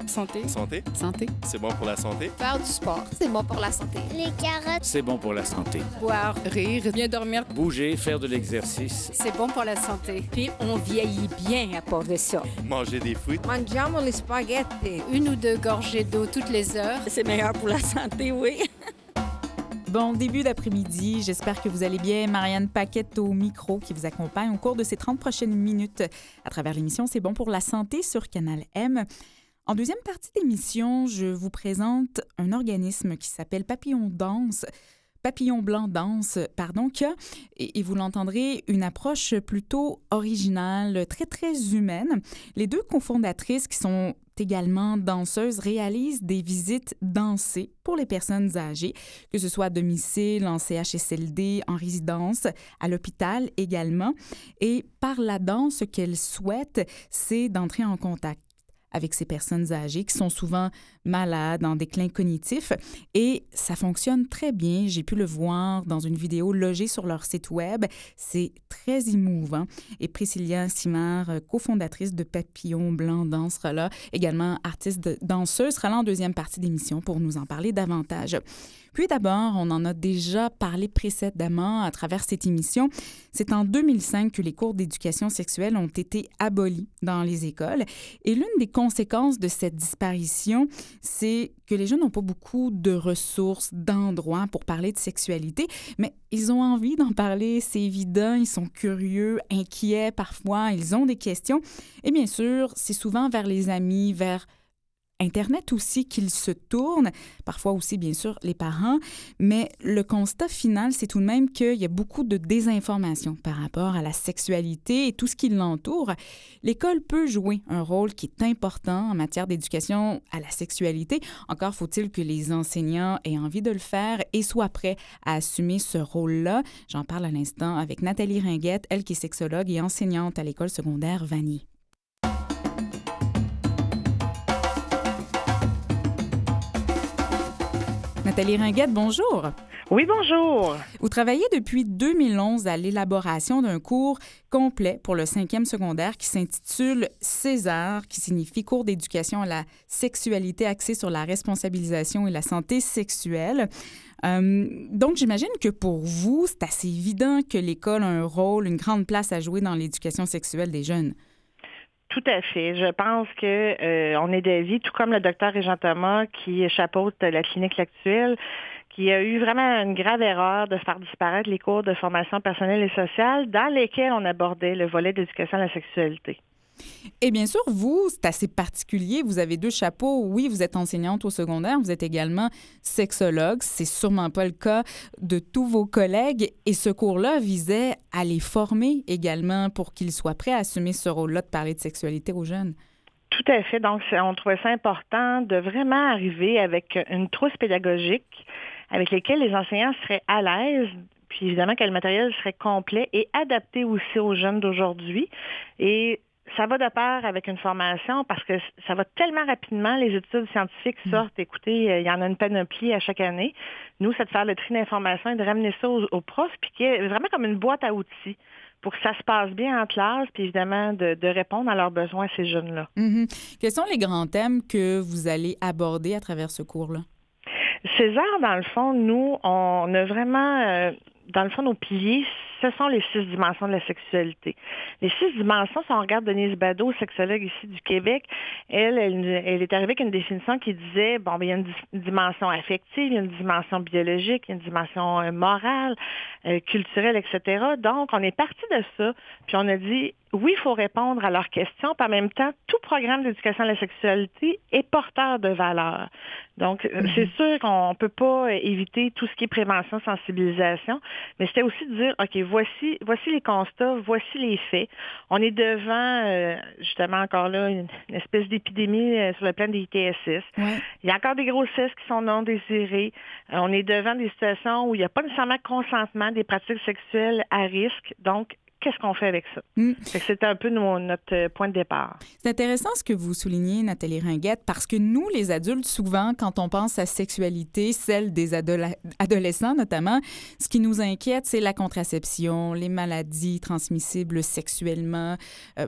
Santé. Santé. Santé. C'est bon pour la santé. Faire du sport, c'est bon pour la santé. Les carottes, c'est bon pour la santé. Boire, rire, bien dormir. Bouger, faire de l'exercice. C'est bon pour la santé. Puis on vieillit bien à part de ça. Manger des fruits. Mangiamo les spaghettis. 1 ou 2 gorgées d'eau toutes les heures. C'est meilleur pour la santé, oui. Bon début d'après-midi. J'espère que vous allez bien. Marianne Paquette au micro qui vous accompagne au cours de ces 30 prochaines minutes à travers l'émission C'est bon pour la santé sur Canal M. En deuxième partie d'émission, je vous présente un organisme qui s'appelle Papillon Blanc Danse, qui a, et vous l'entendrez, une approche plutôt originale, très, très humaine. Les deux cofondatrices qui sont également danseuses réalisent des visites dansées pour les personnes âgées, que ce soit à domicile, en CHSLD, en résidence, à l'hôpital également. Et par la danse, ce qu'elles souhaitent, c'est d'entrer en contact avec ces personnes âgées qui sont souvent malades, en déclin cognitif. Et ça fonctionne très bien. J'ai pu le voir dans une vidéo logée sur leur site web. C'est très émouvant. Et Priscilla Simard, cofondatrice de Papillon Blanc Danse, sera là, également artiste danseuse, sera là en deuxième partie d'émission pour nous en parler davantage. Puis d'abord, on en a déjà parlé précédemment à travers cette émission. C'est en 2005 que les cours d'éducation sexuelle ont été abolis dans les écoles. Et l'une des conséquences de cette disparition, c'est que les jeunes n'ont pas beaucoup de ressources, d'endroits pour parler de sexualité, mais ils ont envie d'en parler, c'est évident, ils sont curieux, inquiets parfois, ils ont des questions. Et bien sûr, c'est souvent vers les amis, vers Internet aussi qu'ils se tournent, parfois aussi, bien sûr, les parents. Mais le constat final, c'est tout de même qu'il y a beaucoup de désinformation par rapport à la sexualité et tout ce qui l'entoure. L'école peut jouer un rôle qui est important en matière d'éducation à la sexualité. Encore faut-il que les enseignants aient envie de le faire et soient prêts à assumer ce rôle-là. J'en parle à l'instant avec Nathalie Ringuette, elle qui est sexologue et enseignante à l'école secondaire Vanier. Nathalie Ringuette, bonjour. Oui, bonjour. Vous travaillez depuis 2011 à l'élaboration d'un cours complet pour le 5e secondaire qui s'intitule César, qui signifie cours d'éducation à la sexualité axé sur la responsabilisation et la santé sexuelle. Donc, j'imagine que pour vous, c'est assez évident que l'école a un rôle, une grande place à jouer dans l'éducation sexuelle des jeunes. Tout à fait. Je pense que on est d'avis, tout comme le docteur Régent Thomas qui chapeaute la clinique actuelle, qui a eu vraiment une grave erreur de faire disparaître les cours de formation personnelle et sociale dans lesquels on abordait le volet d'éducation à la sexualité. Et bien sûr, vous, c'est assez particulier. Vous avez 2 chapeaux. Oui, vous êtes enseignante au secondaire. Vous êtes également sexologue. C'est sûrement pas le cas de tous vos collègues. Et ce cours-là visait à les former également pour qu'ils soient prêts à assumer ce rôle-là de parler de sexualité aux jeunes. Tout à fait. Donc, on trouvait ça important de vraiment arriver avec une trousse pédagogique avec laquelle les enseignants seraient à l'aise. Puis évidemment que le matériel serait complet et adapté aussi aux jeunes d'aujourd'hui. Et ça va de pair avec une formation parce que ça va tellement rapidement. Les études scientifiques sortent. Écoutez, il y en a une panoplie à chaque année. Nous, c'est de faire le tri d'informations et de ramener ça aux profs, puis qu'il y ait vraiment comme une boîte à outils pour que ça se passe bien en classe, puis évidemment de répondre à leurs besoins à ces jeunes-là. Mm-hmm. Quels sont les grands thèmes que vous allez aborder à travers ce cours-là? César, dans le fond, nous, on a vraiment... dans le fond, nos piliers, ce sont les 6 dimensions de la sexualité. Les 6 dimensions, si on regarde Denise Badeau, sexologue ici du Québec, elle est arrivée avec une définition qui disait, bon, il y a une dimension affective, il y a une dimension biologique, il y a une dimension morale, culturelle, etc. Donc, on est parti de ça, puis on a dit, oui, il faut répondre à leurs questions, puis en même temps, tout programme d'éducation à la sexualité est porteur de valeurs. Donc, c'est sûr qu'on ne peut pas éviter tout ce qui est prévention, sensibilisation, mais c'était aussi de dire, OK, voici les constats, voici les faits. On est devant, justement, encore là, une espèce d'épidémie sur le plan des ITSS. Ouais. Il y a encore des grossesses qui sont non désirées. On est devant des situations où il n'y a pas nécessairement consentement des pratiques sexuelles à risque. Donc, qu'est-ce qu'on fait avec ça? Fait que c'est un peu notre point de départ. C'est intéressant ce que vous soulignez, Nathalie Ringuette, parce que nous, les adultes, souvent, quand on pense à sexualité, celle des adolescents notamment, ce qui nous inquiète, c'est la contraception, les maladies transmissibles sexuellement,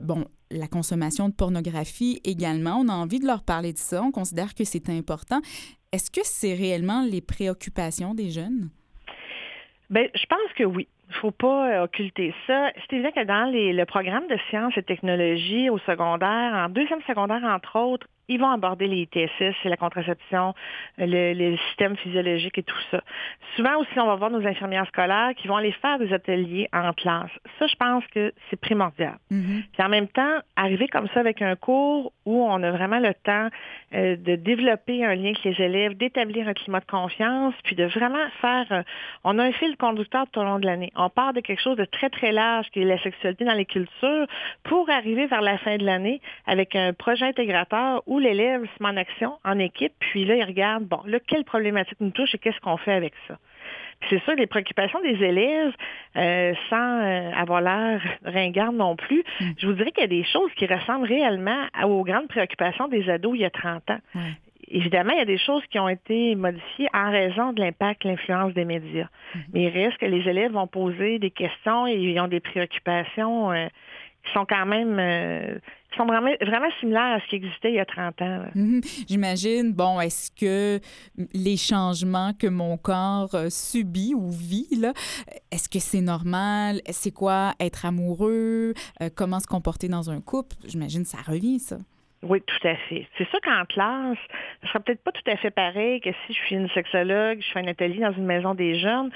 la consommation de pornographie également. On a envie de leur parler de ça. On considère que c'est important. Est-ce que c'est réellement les préoccupations des jeunes? Bien, je pense que oui. Il ne faut pas occulter ça. C'est évident que dans le programme de sciences et technologies au secondaire, en deuxième secondaire, entre autres, ils vont aborder les ITSS, la contraception, le système physiologique et tout ça. Souvent aussi, on va voir nos infirmières scolaires qui vont aller faire des ateliers en classe. Ça, je pense que c'est primordial. Mm-hmm. Puis en même temps, arriver comme ça avec un cours où on a vraiment le temps de développer un lien avec les élèves, d'établir un climat de confiance, puis de vraiment faire... on a un fil conducteur tout au long de l'année. On part de quelque chose de très, très large qui est la sexualité dans les cultures pour arriver vers la fin de l'année avec un projet intégrateur où l'élève se met en action, en équipe, puis là, il regarde, bon, là, quelle problématique nous touche et qu'est-ce qu'on fait avec ça. Puis c'est sûr, les préoccupations des élèves, sans avoir l'air ringarde non plus, je vous dirais qu'il y a des choses qui ressemblent réellement aux grandes préoccupations des ados il y a 30 ans. Ouais. Évidemment, il y a des choses qui ont été modifiées en raison de l'impact, l'influence des médias. Mais il reste que les élèves vont poser des questions et ils ont des préoccupations qui sont quand même... qui sont vraiment similaires à ce qui existait il y a 30 ans. J'imagine, bon, est-ce que les changements que mon corps subit ou vit, là, est-ce que c'est normal? C'est quoi être amoureux? Comment se comporter dans un couple? J'imagine que ça revient, ça. Oui, tout à fait. C'est sûr qu'en classe, ce sera peut-être pas tout à fait pareil que si je suis une sexologue, je fais un atelier dans une maison des jeunes.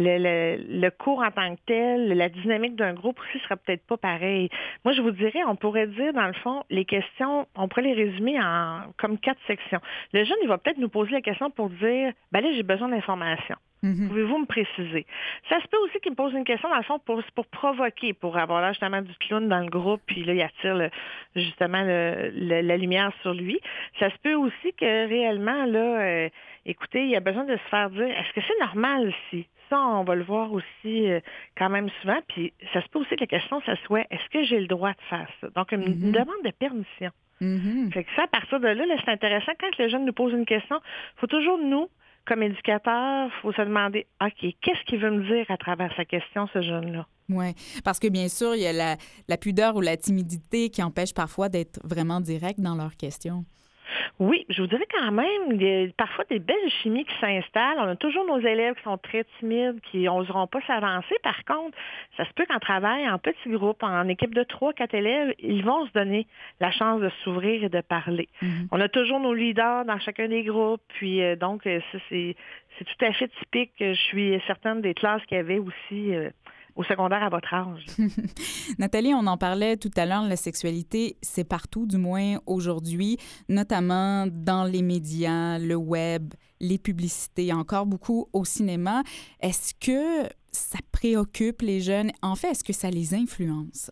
Le cours en tant que tel, la dynamique d'un groupe aussi sera peut-être pas pareil. Moi, je vous dirais, on pourrait dire, dans le fond, les questions, on pourrait les résumer comme 4 sections. Le jeune, il va peut-être nous poser la question pour dire, ben là, j'ai besoin d'informations. Pouvez-vous me préciser? Ça se peut aussi qu'il me pose une question, dans le fond, pour provoquer, pour avoir là justement du clown dans le groupe, puis là, il attire justement la lumière sur lui. Ça se peut aussi que réellement, là, écoutez, il a besoin de se faire dire, est-ce que c'est normal si? Ça, on va le voir aussi quand même souvent. Puis ça se peut aussi que la question, ça soit, est-ce que j'ai le droit de faire ça? Donc, une demande de permission. Fait que ça, à partir de là, c'est intéressant. Quand le jeune nous pose une question, il faut toujours, nous, comme éducateur, il faut se demander, OK, qu'est-ce qu'il veut me dire à travers sa question, ce jeune-là? Oui, parce que bien sûr, il y a la pudeur ou la timidité qui empêche parfois d'être vraiment direct dans leurs questions. Oui, je vous dirais quand même, il y a parfois des belles chimies qui s'installent. On a toujours nos élèves qui sont très timides, qui n'oseront pas s'avancer. Par contre, ça se peut qu'en travail, en petits groupes, en équipe de 3-4 élèves, ils vont se donner la chance de s'ouvrir et de parler. On a toujours nos leaders dans chacun des groupes. Puis donc, ça, c'est tout à fait typique. Je suis certaine des classes qu'il y avait aussi... au secondaire à votre âge. Nathalie, on en parlait tout à l'heure, la sexualité, c'est partout, du moins aujourd'hui, notamment dans les médias, le web, les publicités, encore beaucoup au cinéma. Est-ce que ça préoccupe les jeunes? En fait, est-ce que ça les influence?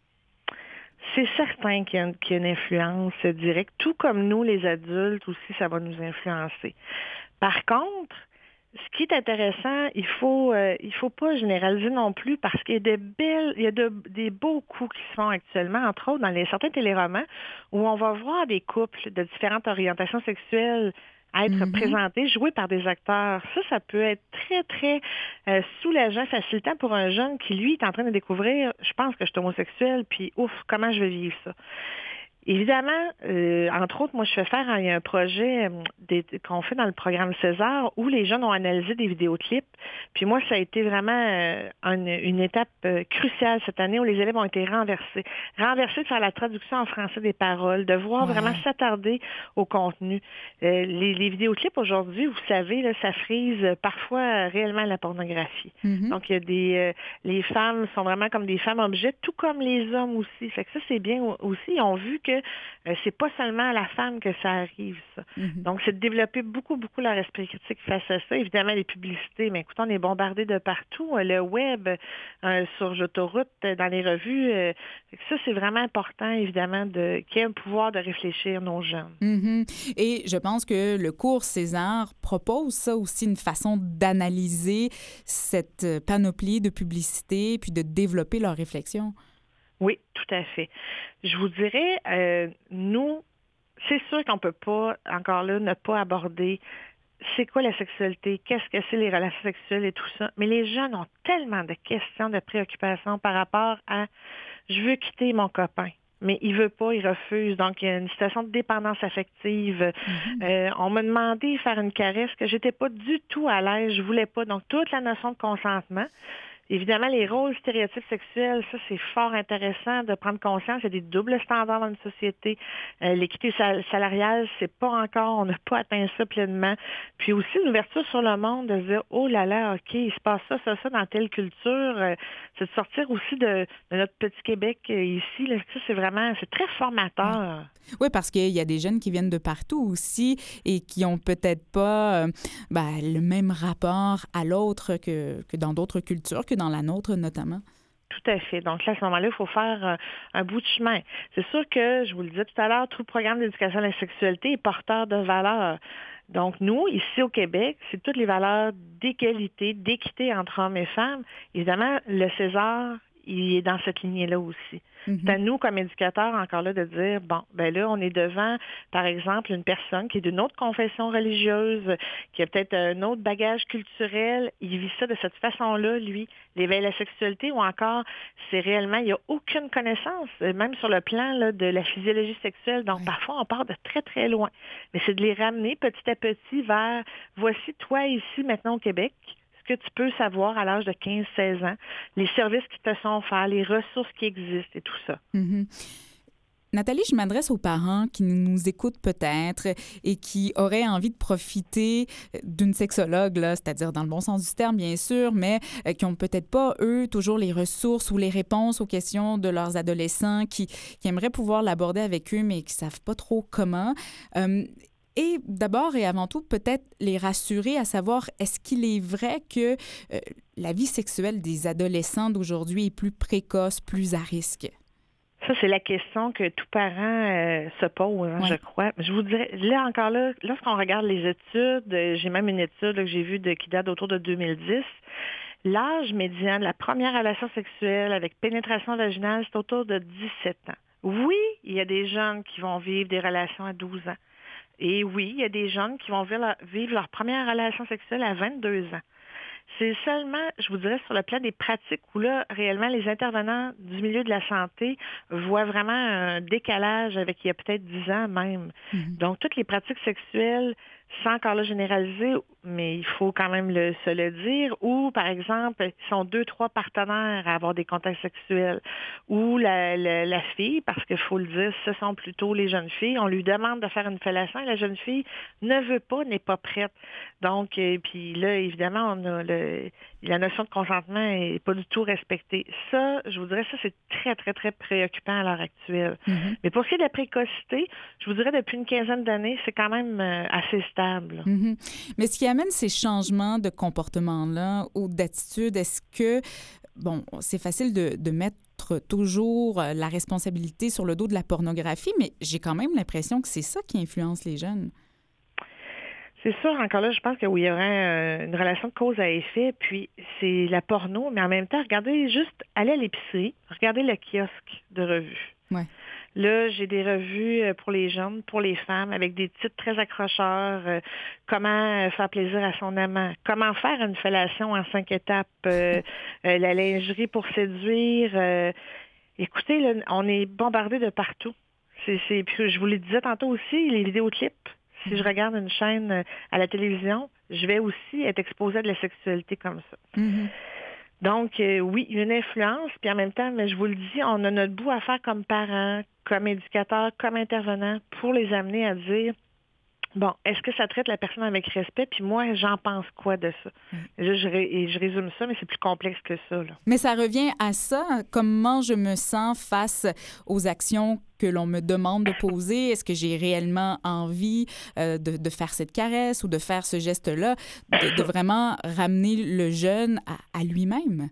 C'est certain qu'il y a une influence directe. Tout comme nous, les adultes aussi, ça va nous influencer. Par contre, ce qui est intéressant, il faut pas généraliser non plus parce qu'il y a des beaux coups qui se font actuellement, entre autres dans certains téléromans où on va voir des couples de différentes orientations sexuelles être présentés, joués par des acteurs. Ça peut être très, très soulageant, facilitant pour un jeune qui, lui, est en train de découvrir, je pense que je suis homosexuel, puis ouf, comment je vais vivre ça? Évidemment, entre autres, moi, je fais faire il y a un projet qu'on fait dans le programme César où les jeunes ont analysé des vidéoclips. Puis moi, ça a été vraiment une étape cruciale cette année où les élèves ont été renversés. Renversés de faire la traduction en français des paroles, de voir vraiment s'attarder au contenu. Les vidéoclips aujourd'hui, vous savez, là, ça frise parfois réellement la pornographie. Donc, il y a les femmes sont vraiment comme des femmes objets, tout comme les hommes aussi. Fait que ça, c'est bien aussi. Ils ont vu que c'est pas seulement à la femme que ça arrive, ça. Donc, c'est de développer beaucoup, beaucoup leur esprit critique face à ça. Évidemment, les publicités, mais écoutez, on est bombardé de partout. Le web, sur l'autoroute, dans les revues. Ça, c'est vraiment important, évidemment, qu'il y ait un pouvoir de réfléchir nos jeunes. Et je pense que le cours César propose ça aussi, une façon d'analyser cette panoplie de publicités puis de développer leur réflexion. Oui, tout à fait. Je vous dirais, nous, c'est sûr qu'on ne peut pas, encore là, ne pas aborder c'est quoi la sexualité, qu'est-ce que c'est les relations sexuelles et tout ça. Mais les jeunes ont tellement de questions, de préoccupations par rapport à « je veux quitter mon copain ». mais il veut pas, il refuse. Donc, il y a une situation de dépendance affective. On m'a demandé de faire une caresse que j'étais pas du tout à l'aise, je voulais pas. Donc, toute la notion de consentement. Évidemment, les rôles stéréotypes sexuels, ça, c'est fort intéressant de prendre conscience. Il y a des doubles standards dans une société. L'équité salariale, c'est pas encore, on n'a pas atteint ça pleinement. Puis aussi, l'ouverture sur le monde, de se dire, oh là là, OK, il se passe ça dans telle culture. C'est de sortir aussi de notre petit Québec ici. Là. Ça, c'est très formateur. Oui, parce qu'il y a des jeunes qui viennent de partout aussi et qui ont peut-être pas le même rapport à l'autre que dans d'autres cultures, que dans la nôtre notamment. Tout à fait. Donc là, à ce moment-là, il faut faire un bout de chemin. C'est sûr que, je vous le disais tout à l'heure, tout le programme d'éducation à la sexualité est porteur de valeurs. Donc, nous, ici au Québec, c'est toutes les valeurs d'égalité, d'équité entre hommes et femmes. Évidemment, le César, il est dans cette lignée-là aussi. C'est à nous, comme éducateurs, encore là, de dire, bon, ben là, on est devant, par exemple, une personne qui est d'une autre confession religieuse, qui a peut-être un autre bagage culturel. Il vit ça de cette façon-là, lui, l'éveil à la sexualité, ou encore, c'est réellement, il n'y a aucune connaissance, même sur le plan là, de la physiologie sexuelle. Donc, parfois, on part de très, très loin. Mais c'est de les ramener petit à petit vers, voici toi ici, maintenant au Québec, que tu peux savoir à l'âge de 15-16 ans, les services qui te sont offerts, les ressources qui existent et tout ça. Nathalie, je m'adresse aux parents qui nous écoutent peut-être et qui auraient envie de profiter d'une sexologue, là, c'est-à-dire dans le bon sens du terme, bien sûr, mais qui n'ont peut-être pas, eux, toujours les ressources ou les réponses aux questions de leurs adolescents, qui aimeraient pouvoir l'aborder avec eux, mais qui ne savent pas trop comment. Et d'abord et avant tout, peut-être les rassurer à savoir, est-ce qu'il est vrai que la vie sexuelle des adolescents d'aujourd'hui est plus précoce, plus à risque? Ça, c'est la question que tout parent se pose, je crois. Je vous dirais, là, lorsqu'on regarde les études, j'ai même une étude que j'ai vue qui date autour de 2010, l'âge médian de la première relation sexuelle avec pénétration vaginale, c'est autour de 17 ans. Oui, il y a des jeunes qui vont vivre des relations à 12 ans. Et oui, il y a des jeunes qui vont vivre leur première relation sexuelle à 22 ans. C'est seulement, je vous dirais, sur le plan des pratiques où là, réellement, les intervenants du milieu de la santé voient vraiment un décalage avec il y a peut-être 10 ans même. Donc, toutes les pratiques sexuelles, sans encore là généraliser, mais il faut quand même se le dire, ou par exemple, ils sont 2-3 partenaires à avoir des contacts sexuels, ou la fille, parce qu'il faut le dire, ce sont plutôt les jeunes filles, on lui demande de faire une fellation et la jeune fille ne veut pas, n'est pas prête. Donc, puis là, évidemment, on a la notion de consentement n'est pas du tout respectée. Ça, je vous dirais, ça, c'est très, très, très préoccupant à l'heure actuelle. Mais pour ce qui est de la précocité, je vous dirais, depuis une quinzaine d'années, c'est quand même assez stable. Mais ce qui amène ces changements de comportement-là ou d'attitude, est-ce que, bon, c'est facile de mettre toujours la responsabilité sur le dos de la pornographie, mais j'ai quand même l'impression que c'est ça qui influence les jeunes. C'est sûr, encore là, je pense qu'il y aurait une relation de cause à effet, puis c'est la porno, mais en même temps, regardez juste, allez à l'épicerie, regardez le kiosque de revues. Ouais. Là, j'ai des revues pour les jeunes, pour les femmes, avec des titres très accrocheurs. Comment faire plaisir à son amant. Comment faire une fellation en 5 étapes. La lingerie pour séduire. Écoutez, là, on est bombardé de partout. Puis je vous le disais tantôt aussi, les vidéoclips. Si je regarde une chaîne à la télévision, je vais aussi être exposée à de la sexualité comme ça. Donc, oui, il y a une influence, puis en même temps, mais je vous le dis, on a notre bout à faire comme parents, comme éducateurs, comme intervenants, pour les amener à dire, bon, est-ce que ça traite la personne avec respect? Puis moi, j'en pense quoi de ça? Là, je résume ça, mais c'est plus complexe que ça. Là. Mais ça revient à ça, comment je me sens face aux actions que l'on me demande de poser. Est-ce que j'ai réellement envie de faire cette caresse ou de faire ce geste-là, de vraiment ramener le jeune à lui-même?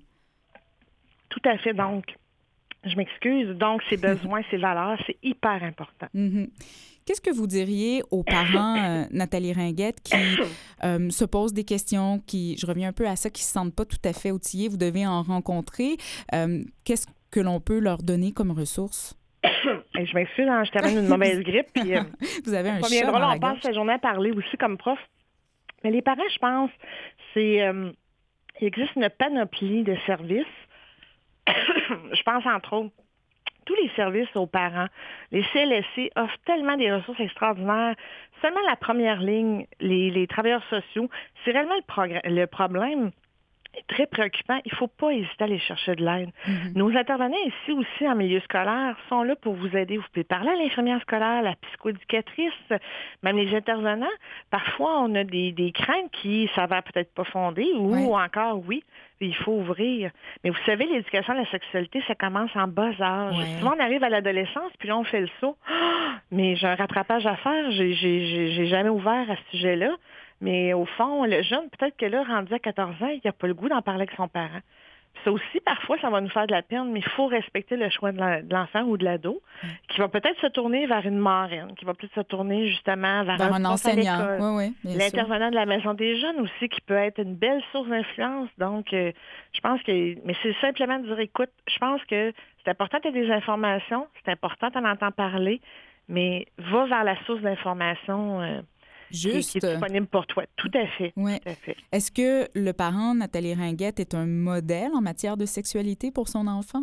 Tout à fait. Donc, je m'excuse. Donc, ses besoins, ses valeurs, c'est hyper important. Qu'est-ce que vous diriez aux parents, Nathalie Ringuette, qui se posent des questions, je reviens un peu à ça, qui ne se sentent pas tout à fait outillés, vous devez en rencontrer. Qu'est-ce que l'on peut leur donner comme ressources? Je m'excuse, je termine une mauvaise grippe. Puis, vous avez un chat bien drôle, dans la on passe gorge. la journée à parler aussi comme prof. Mais les parents, je pense, il existe une panoplie de services. Je pense entre autres tous les services aux parents. Les CLSC offrent tellement des ressources extraordinaires. Seulement la première ligne, les travailleurs sociaux, c'est réellement le problème est très préoccupant. Il ne faut pas hésiter à aller chercher de l'aide. Nos intervenants ici aussi en milieu scolaire sont là pour vous aider. Vous pouvez parler à l'infirmière scolaire, la psychoéducatrice, même les intervenants. Parfois, on a des craintes qui s'avèrent peut-être pas fondées ou encore oui. Il faut ouvrir. Mais vous savez, l'éducation à la sexualité, ça commence en bas âge. Souvent, on arrive à l'adolescence, puis là, on fait le saut. Mais j'ai un rattrapage à faire. J'ai jamais ouvert à ce sujet-là. Mais au fond, le jeune, peut-être que là, rendu à 14 ans, il n'a pas le goût d'en parler avec son parent. Puis ça aussi, parfois, ça va nous faire de la peine, mais il faut respecter le choix de l'enfant ou de l'ado, qui va peut-être se tourner vers une marraine, qui va peut-être se tourner justement vers un enseignant. Oui, l'intervenant de la maison des jeunes aussi, qui peut être une belle source d'influence. Donc, je pense que... Mais c'est simplement de dire, écoute, je pense que c'est important que tu aies des informations, c'est important que tu en entends parler, mais va vers la source d'information... qui est disponible pour toi. Tout à fait. Oui. Tout à fait. Est-ce que le parent, Nathalie Ringuette, est un modèle en matière de sexualité pour son enfant?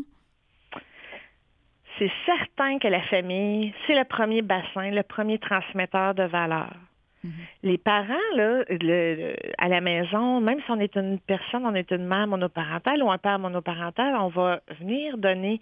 C'est certain que la famille, c'est le premier bassin, le premier transmetteur de valeurs. Les parents, là, à la maison, même si on est une personne, on est une mère monoparentale ou un père monoparental, on va venir donner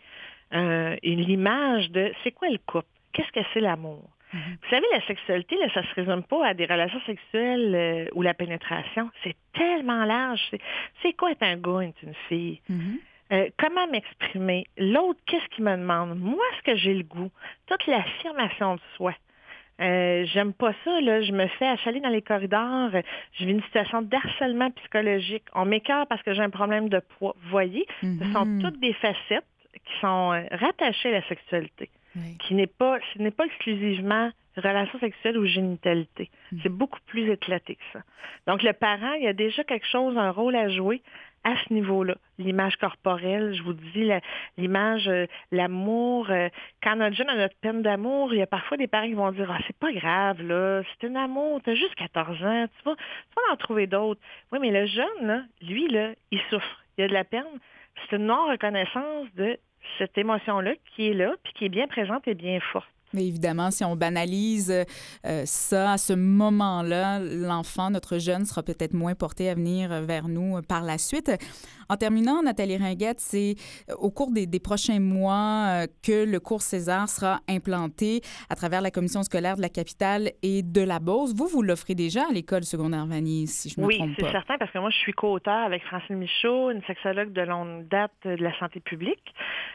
l'image de c'est quoi le couple? Qu'est-ce que c'est l'amour? Vous savez, la sexualité, là, ça ne se résume pas à des relations sexuelles ou la pénétration. C'est tellement large. C'est quoi être un gars, être une fille? Comment m'exprimer? L'autre, qu'est-ce qu'il me demande? Moi, est-ce que j'ai le goût? Toute l'affirmation de soi. J'aime pas ça, là. Je me fais achaler dans les corridors. Je vis une situation d'harcèlement psychologique. On m'écarte parce que j'ai un problème de poids. Vous voyez, ce sont toutes des facettes qui sont rattachées à la sexualité. Ce n'est pas exclusivement relation sexuelle ou génitalité. C'est beaucoup plus éclaté que ça. Donc, le parent, il y a déjà quelque chose, un rôle à jouer à ce niveau-là. L'image corporelle, je vous dis, l'image, l'amour. Quand notre jeune a notre peine d'amour, il y a parfois des parents qui vont dire « Ah, c'est pas grave, là, c'est un amour, t'as juste 14 ans, tu vas en trouver d'autres. » Oui, mais le jeune, là, lui, là, il souffre. Il a de la peine. C'est une non-reconnaissance de cette émotion-là qui est là, puis qui est bien présente et bien forte. Mais évidemment, si on banalise ça à ce moment-là, l'enfant, notre jeune, sera peut-être moins porté à venir vers nous par la suite. En terminant, Nathalie Ringuette, c'est au cours des prochains mois que le cours César sera implanté à travers la commission scolaire de la capitale et de la Beauce. Vous l'offrez déjà à l'école secondaire Vanier, si je ne me trompe pas. Oui, c'est certain, parce que moi, je suis co-auteure avec Francine Michaud, une sexologue de longue date de la santé publique.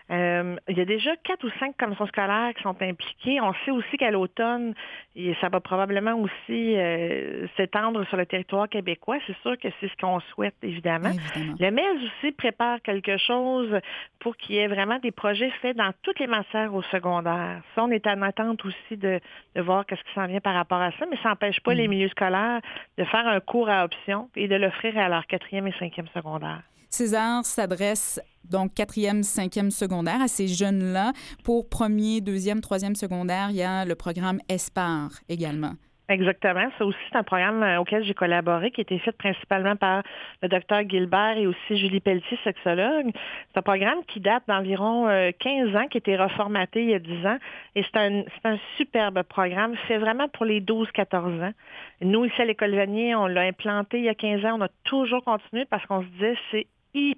Il y a déjà 4 ou 5 commissions scolaires qui sont impliquées. On sait aussi qu'à l'automne, ça va probablement aussi s'étendre sur le territoire québécois. C'est sûr que c'est ce qu'on souhaite, évidemment. Le MES aussi prépare quelque chose pour qu'il y ait vraiment des projets faits dans toutes les matières au secondaire. Ça, on est en attente aussi de voir qu'est-ce qui s'en vient par rapport à ça, mais ça n'empêche pas les milieux scolaires de faire un cours à option et de l'offrir à leur 4e et 5e secondaire. César s'adresse donc 4e, 5e secondaire à ces jeunes-là. Pour 1er, 2e, 3e secondaire, il y a le programme ESPAR également. Exactement. Ça aussi, c'est un programme auquel j'ai collaboré, qui a été fait principalement par le docteur Gilbert et aussi Julie Pelletier, sexologue. C'est un programme qui date d'environ 15 ans, qui a été reformaté il y a 10 ans. Et c'est un superbe programme, fait vraiment pour les 12-14 ans. Nous, ici à l'École Vanier, on l'a implanté il y a 15 ans. On a toujours continué parce qu'on se disait, c'est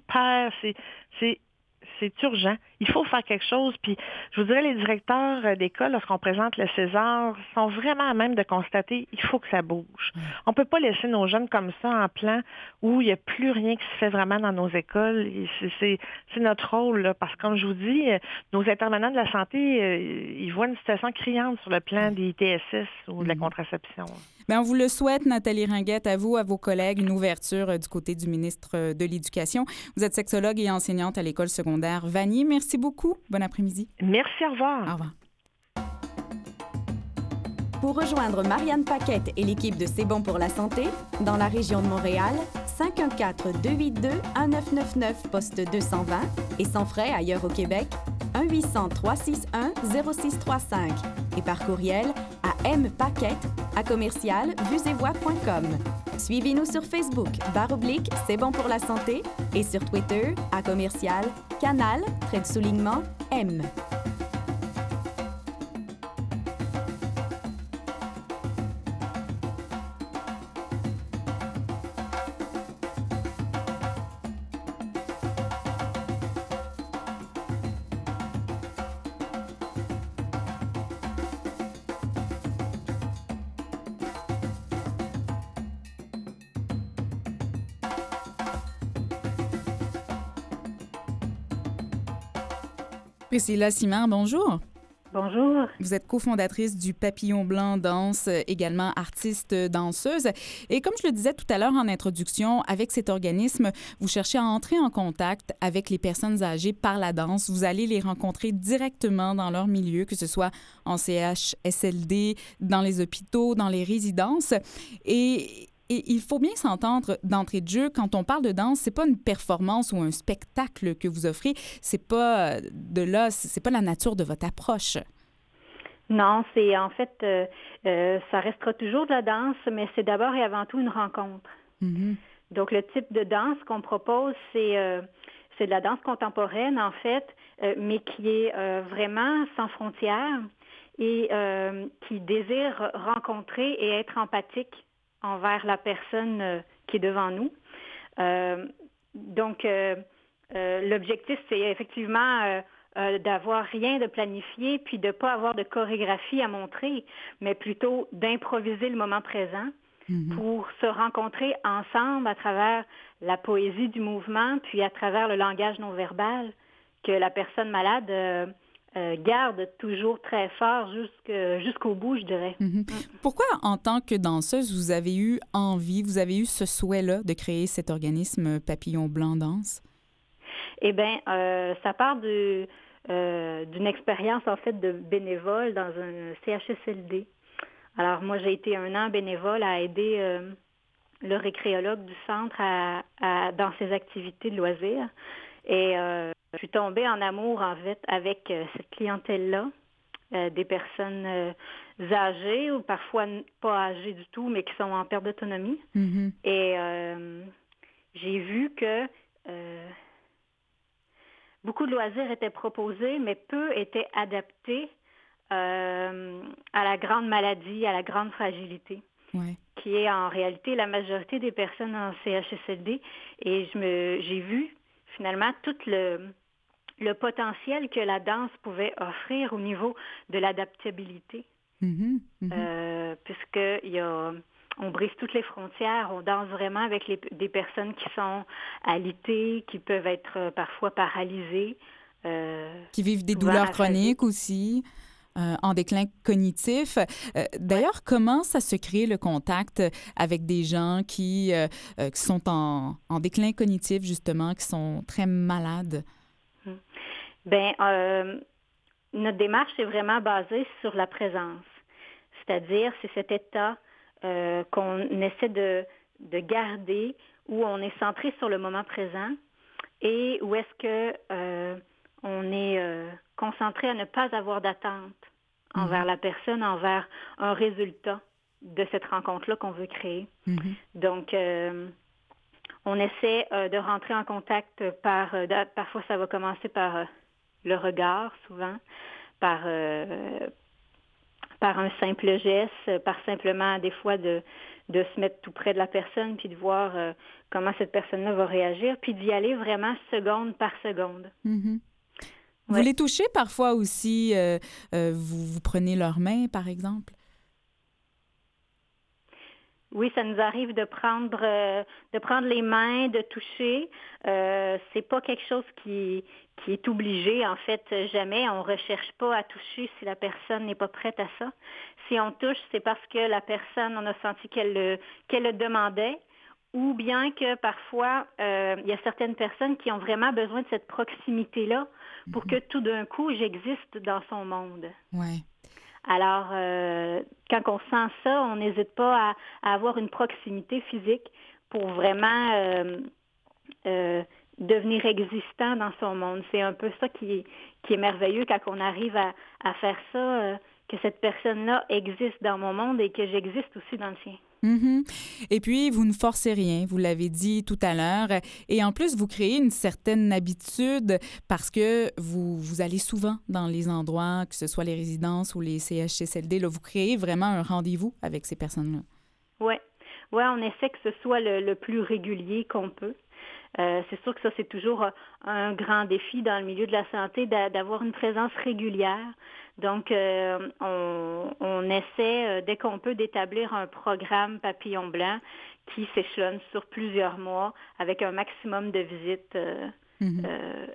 urgent. Il faut faire quelque chose. Puis, je vous dirais, les directeurs d'école, lorsqu'on présente le César, sont vraiment à même de constater il faut que ça bouge. On ne peut pas laisser nos jeunes comme ça en plan où il n'y a plus rien qui se fait vraiment dans nos écoles. C'est notre rôle, là, parce que, comme je vous dis, nos intervenants de la santé, ils voient une situation criante sur le plan des ITSS ou de la contraception. Bien, on vous le souhaite, Nathalie Ringuette, à vous, à vos collègues, une ouverture du côté du ministre de l'Éducation. Vous êtes sexologue et enseignante à l'École secondaire Vanier. Merci beaucoup. Bon après-midi. Merci, au revoir. Au revoir. Pour rejoindre Marianne Paquette et l'équipe de C'est bon pour la santé, dans la région de Montréal, 514-282-1999, poste 220, et sans frais ailleurs au Québec, 1-800-361-0635, et par courriel à mpaquette@vuesetvoix.com. Suivez-nous sur Facebook, /C'est bon pour la santé, et sur Twitter, @canal_M. Priscilla Simard, bonjour. Bonjour. Vous êtes cofondatrice du Papillon Blanc Danse, également artiste danseuse. Et comme je le disais tout à l'heure en introduction, avec cet organisme, vous cherchez à entrer en contact avec les personnes âgées par la danse. Vous allez les rencontrer directement dans leur milieu, que ce soit en CHSLD, dans les hôpitaux, dans les résidences. Et il faut bien s'entendre d'entrée de jeu, quand on parle de danse, c'est pas une performance ou un spectacle que vous offrez, c'est pas c'est pas la nature de votre approche. Non, c'est en fait, ça restera toujours de la danse, mais c'est d'abord et avant tout une rencontre. Mm-hmm. Donc, le type de danse qu'on propose, c'est de la danse contemporaine, en fait, mais qui est vraiment sans frontières et qui désire rencontrer et être empathique envers la personne qui est devant nous. Donc, l'objectif, c'est effectivement d'avoir rien de planifié, puis de ne pas avoir de chorégraphie à montrer, mais plutôt d'improviser le moment présent pour se rencontrer ensemble à travers la poésie du mouvement, puis à travers le langage non verbal que la personne malade garde toujours très fort jusqu'au bout, je dirais. Pourquoi, en tant que danseuse, vous avez eu ce souhait-là de créer cet organisme Papillon Blanc Danse? Eh bien, ça part d'une expérience, en fait, de bénévole dans un CHSLD. Alors, moi, j'ai été 1 an bénévole à aider le récréologue du centre dans ses activités de loisirs. Et je suis tombée en amour, en fait, avec cette clientèle-là, des personnes âgées ou parfois pas âgées du tout, mais qui sont en perte d'autonomie. Mm-hmm. Et j'ai vu que beaucoup de loisirs étaient proposés, mais peu étaient adaptés à la grande maladie, à la grande fragilité, qui est en réalité la majorité des personnes en CHSLD. Et j'ai vu finalement tout le potentiel que la danse pouvait offrir au niveau de l'adaptabilité. On brise toutes les frontières, on danse vraiment avec des personnes qui sont alitées, qui peuvent être parfois paralysées. Qui vivent des douleurs chroniques aussi, en déclin cognitif. D'ailleurs, comment ça se crée le contact avec des gens qui sont en déclin cognitif, justement, qui sont très malades? Bien, notre démarche est vraiment basée sur la présence. C'est-à-dire, c'est cet état qu'on essaie de garder, où on est centré sur le moment présent et où est-ce que on est concentré à ne pas avoir d'attente envers la personne, envers un résultat de cette rencontre-là qu'on veut créer. Donc, on essaie de rentrer en contact parfois ça va commencer par le regard, souvent, par un simple geste, par simplement des fois de se mettre tout près de la personne puis de voir comment cette personne-là va réagir, puis d'y aller vraiment seconde par seconde. Vous les touchez parfois aussi, vous prenez leurs mains, par exemple? Oui, ça nous arrive de prendre les mains, de toucher. C'est pas quelque chose qui est obligé, en fait, jamais. On recherche pas à toucher si la personne n'est pas prête à ça. Si on touche, c'est parce que la personne, on a senti qu'elle le demandait, ou bien que parfois, il y a certaines personnes qui ont vraiment besoin de cette proximité-là pour que tout d'un coup, j'existe dans son monde. Ouais. Alors, quand on sent ça, on n'hésite pas à avoir une proximité physique pour vraiment devenir existant dans son monde. C'est un peu ça qui est merveilleux quand on arrive à faire ça, que cette personne-là existe dans mon monde et que j'existe aussi dans le sien. Et puis, vous ne forcez rien, vous l'avez dit tout à l'heure. Et en plus, vous créez une certaine habitude parce que vous allez souvent dans les endroits, que ce soit les résidences ou les CHSLD. Là, vous créez vraiment un rendez-vous avec ces personnes-là. Oui, on essaie que ce soit le plus régulier qu'on peut. C'est sûr que ça, c'est toujours un grand défi dans le milieu de la santé d'avoir une présence régulière. Donc, on essaie, dès qu'on peut, d'établir un programme Papillon Blanc qui s'échelonne sur plusieurs mois avec un maximum de visites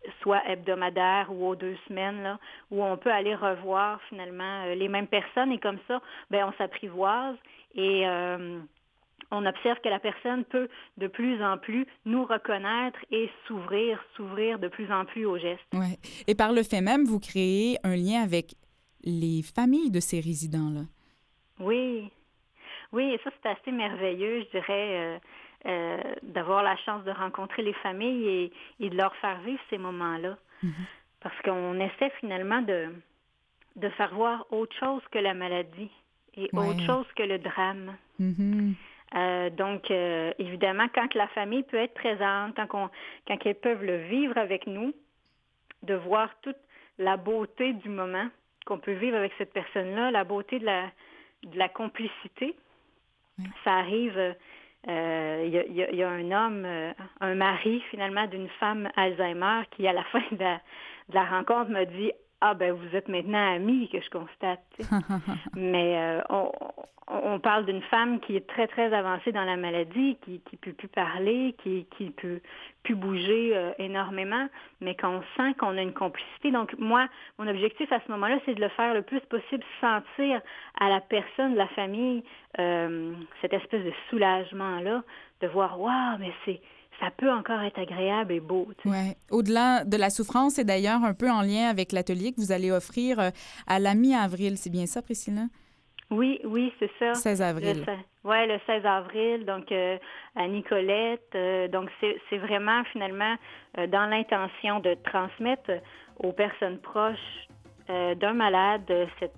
soit hebdomadaire ou aux 2 semaines, là, où on peut aller revoir finalement les mêmes personnes et comme ça, on s'apprivoise et on observe que la personne peut de plus en plus nous reconnaître et s'ouvrir de plus en plus aux gestes. Ouais. Et par le fait même, vous créez un lien avec les familles de ces résidents-là. Oui, et ça, c'est assez merveilleux, je dirais, d'avoir la chance de rencontrer les familles et de leur faire vivre ces moments-là. Mm-hmm. Parce qu'on essaie finalement de faire voir autre chose que la maladie et autre chose que le drame. Mm-hmm. Donc, évidemment, quand la famille peut être présente, quand elles peuvent le vivre avec nous, de voir toute la beauté du moment qu'on peut vivre avec cette personne-là, la beauté de la complicité. Ça arrive, il y a un homme, un mari finalement d'une femme Alzheimer qui, à la fin de la rencontre, me dit « Ah, vous êtes maintenant amis, que je constate. » Mais on parle d'une femme qui est très, très avancée dans la maladie, qui ne peut plus parler, qui peut plus bouger énormément, mais qu'on sent qu'on a une complicité. Donc, moi, mon objectif à ce moment-là, c'est de le faire le plus possible, sentir à la personne, la famille, cette espèce de soulagement-là, de voir « Wow, mais ça peut encore être agréable et beau. » Oui. Au-delà de la souffrance, c'est d'ailleurs un peu en lien avec l'atelier que vous allez offrir à la mi-avril. C'est bien ça, Priscilla? Oui, c'est ça. 16 avril. Oui, le 16 avril, donc à Nicolette. Donc, c'est vraiment, finalement, dans l'intention de transmettre aux personnes proches d'un malade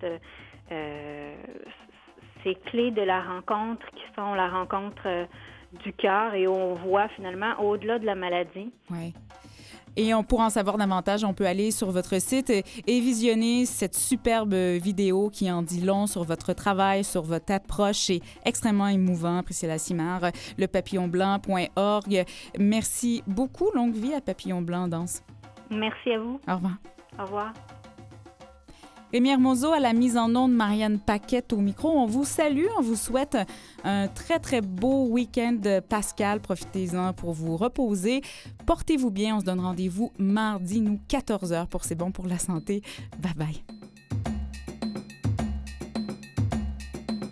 ces clés de la rencontre qui sont la rencontre du cœur et on voit finalement au-delà de la maladie. Oui. Et pour en savoir davantage, on peut aller sur votre site et visionner cette superbe vidéo qui en dit long sur votre travail, sur votre approche. C'est extrêmement émouvant, Priscilla Simard, lepapillonblanc.org. Merci beaucoup. Longue vie à Papillon Blanc Danse. Merci à vous. Au revoir. Au revoir. Rémi Hermoso à la mise en onde, Marianne Paquette au micro. On vous salue, on vous souhaite un très, très beau week-end pascal. Profitez-en pour vous reposer. Portez-vous bien. On se donne rendez-vous mardi, nous, 14h pour C'est bon pour la santé. Bye bye.